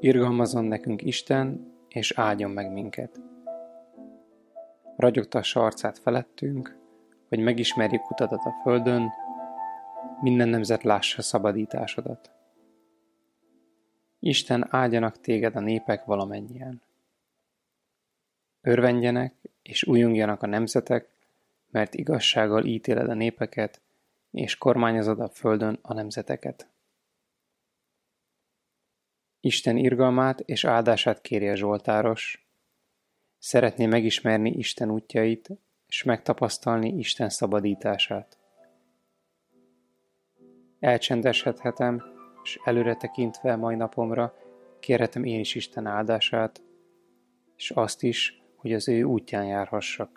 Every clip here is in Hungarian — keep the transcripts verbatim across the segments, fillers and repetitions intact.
Irgalmazzon nekünk Isten, és áldjon meg minket. Ragyogtassa arcát felettünk, hogy megismerjük utadat a földön, minden nemzet lássa szabadításodat. Isten áldjanak téged a népek valamennyien. Örvendjenek és újongjanak a nemzetek, mert igazsággal ítéled a népeket, és kormányozod a földön a nemzeteket. Isten irgalmát és áldását kérje Zsoltáros, szeretné megismerni Isten útjait, és megtapasztalni Isten szabadítását. Elcsendesedhetem, és előre tekintve mai napomra kérhetem én is Isten áldását, és azt is, hogy az ő útján járhassak.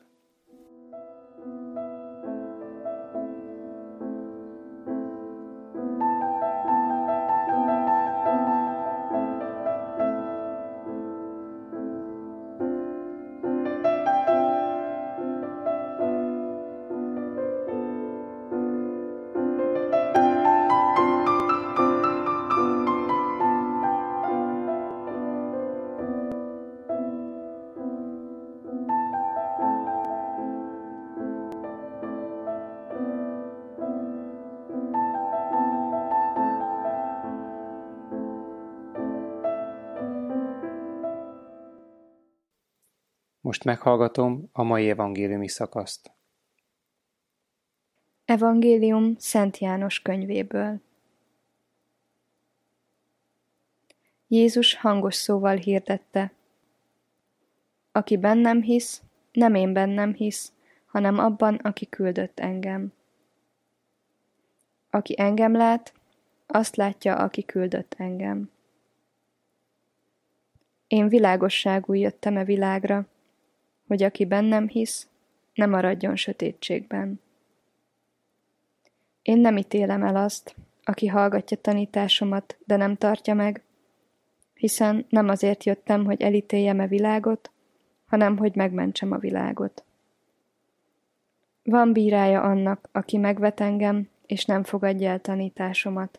Most meghallgatom a mai evangéliumi szakaszt. Evangélium Szent János könyvéből. Jézus hangos szóval hirdette: Aki bennem hisz, nem én bennem hisz, hanem abban, aki küldött engem. Aki engem lát, azt látja, aki küldött engem. Én világosságul jöttem e világra, hogy aki bennem hisz, ne maradjon sötétségben. Én nem ítélem el azt, aki hallgatja tanításomat, de nem tartja meg, hiszen nem azért jöttem, hogy elítéljem a világot, hanem hogy megmentsem a világot. Van bírája annak, aki megvet engem, és nem fogadja el tanításomat.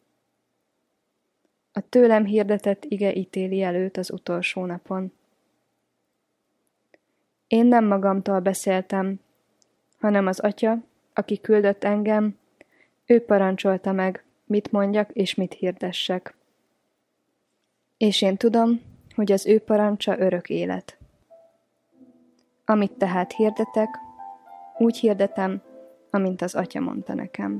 A tőlem hirdetett ige ítéli el őt az utolsó napon. Én nem magamtól beszéltem, hanem az Atya, aki küldött engem, ő parancsolta meg, mit mondjak és mit hirdessek. És én tudom, hogy az ő parancsa örök élet. Amit tehát hirdetek, úgy hirdetem, amint az Atya mondta nekem.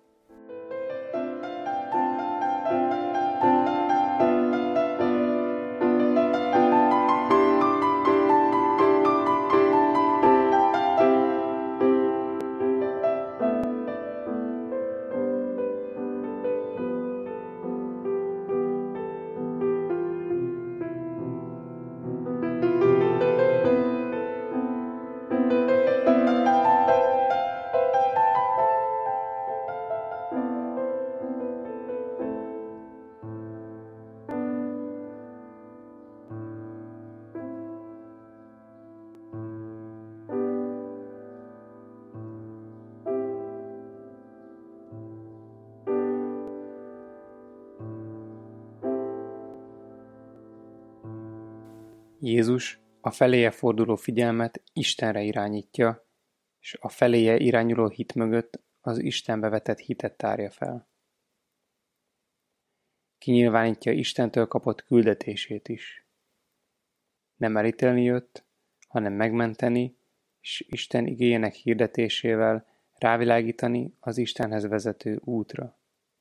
Jézus a feléje forduló figyelmet Istenre irányítja, és a feléje irányuló hit mögött az Istenbe vetett hitet tárja fel. Kinyilvánítja Istentől kapott küldetését is. Nem elítélni jött, hanem megmenteni, és Isten igéjének hirdetésével rávilágítani az Istenhez vezető útra.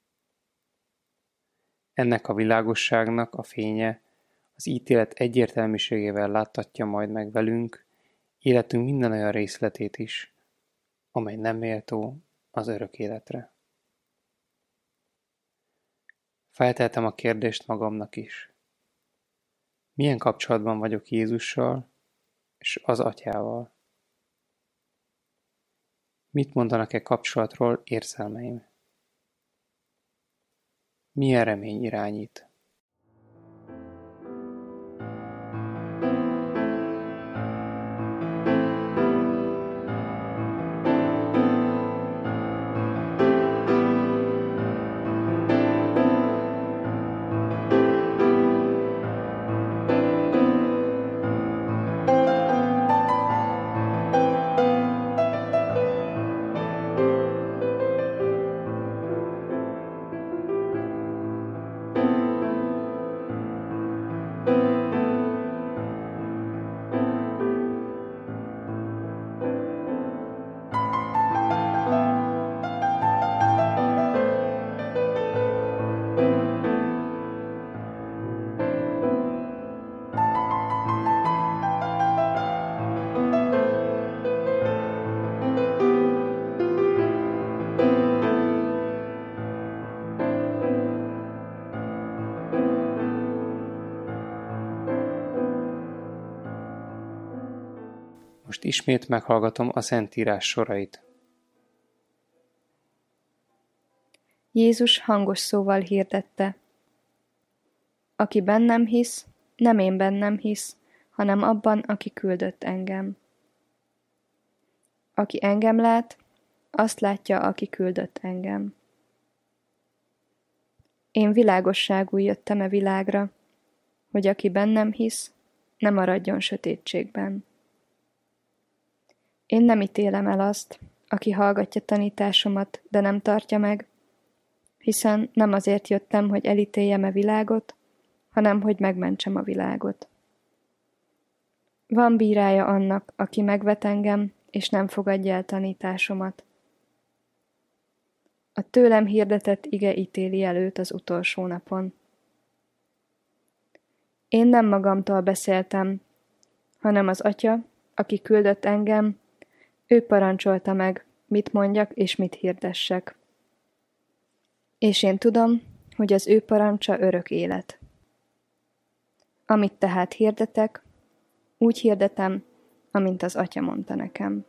Ennek a világosságnak a fénye az ítélet egyértelműségével láttatja majd meg velünk életünk minden olyan részletét is, amely nem méltó az örök életre. Felteltem a kérdést magamnak is. Milyen kapcsolatban vagyok Jézussal és az Atyával? Mit mondanak-e kapcsolatról érzelmeim? Milyen remény irányít? Most ismét meghallgatom a Szentírás sorait. Jézus hangos szóval hirdette: Aki bennem hisz, nem én bennem hisz, hanem abban, aki küldött engem. Aki engem lát, azt látja, aki küldött engem. Én világosságul jöttem e világra, hogy aki bennem hisz, ne maradjon sötétségben. Én nem ítélem el azt, aki hallgatja tanításomat, de nem tartja meg, hiszen nem azért jöttem, hogy elítéljem a világot, hanem hogy megmentsem a világot. Van bírája annak, aki megvet engem, és nem fogadja el tanításomat. A tőlem hirdetett ige ítéli el őt az utolsó napon. Én nem magamtól beszéltem, hanem az Atya, aki küldött engem, ő parancsolta meg, mit mondjak és mit hirdessek. És én tudom, hogy az ő parancsa örök élet. Amit tehát hirdetek, úgy hirdetem, amint az Atya mondta nekem.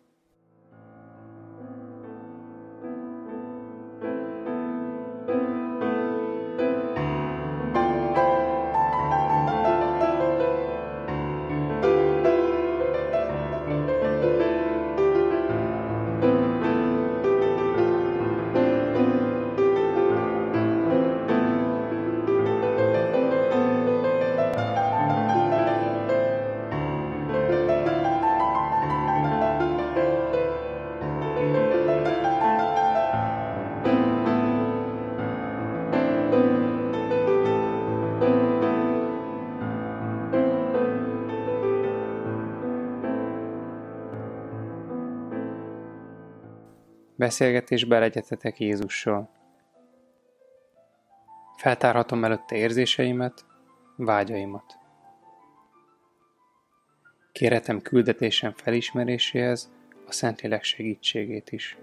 Beszélgetésbe legyetetek Jézussal. Feltárhatom előtte érzéseimet, vágyaimat. Kérhetem küldetésem felismeréséhez a Szentlélek segítségét is.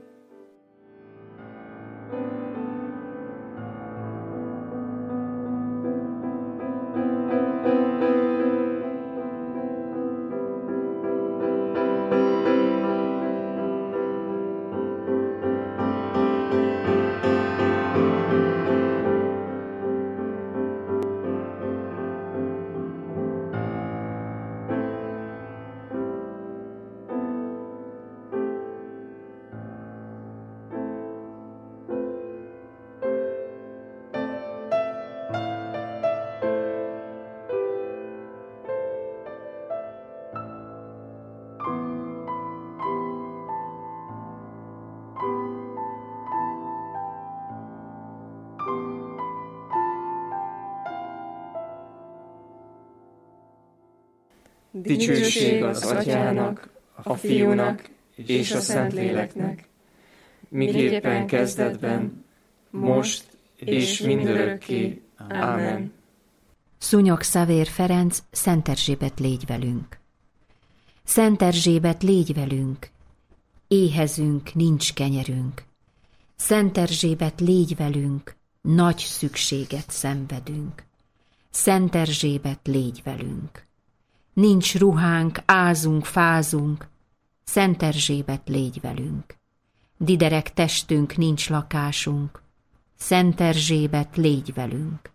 Dicsőség az Atyának, a Fiúnak és a Szentléleknek, miképpen kezdetben, most és mindörökké. Ámen. Szúnyog Szavér Ferenc, Szent Erzsébet, légy velünk! Szent Erzsébet, légy velünk! Éhezünk, nincs kenyerünk. Szent Erzsébet, légy velünk! Nagy szükséget szenvedünk. Szent Erzsébet, légy velünk! Nincs ruhánk, ázunk, fázunk, Szent Erzsébet, légy velünk. Diderek testünk, nincs lakásunk, Szent Erzsébet, légy velünk.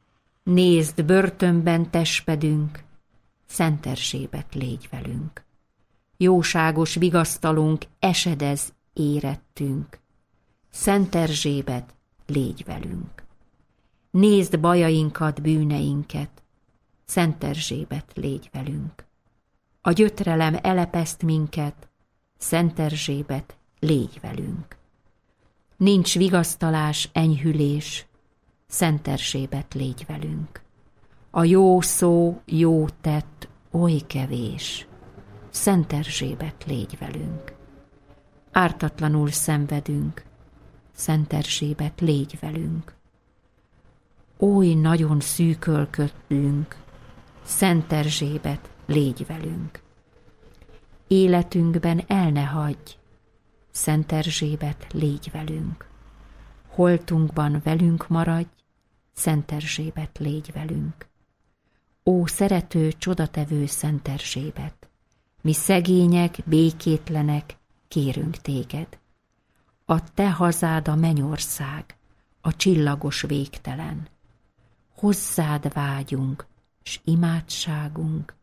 Nézd, börtönben tespedünk, Szent Erzsébet, légy velünk. Jóságos vigasztalunk, esedez érettünk, Szent Erzsébet, légy velünk. Nézd bajainkat, bűneinket, Szent Erzsébet, légy velünk. A gyötrelem elepeszt minket, Szent Erzsébet, légy velünk. Nincs vigasztalás, enyhülés, Szent Erzsébet, légy velünk. A jó szó, jó tett, oly kevés, Szent Erzsébet, légy velünk. Ártatlanul szenvedünk, Szent Erzsébet, légy velünk. Oly nagyon szűkölködtünk, Szent Erzsébet, légy velünk. Életünkben el ne hagyj, Szent Erzsébet, légy velünk. Holtunkban velünk maradj, Szent Erzsébet, légy velünk. Ó, szerető, csodatevő Szent Erzsébet, Mi szegények, békétlenek, kérünk téged. A te hazád a mennyország, a csillagos végtelen. Hozzád vágyunk, s imádságunk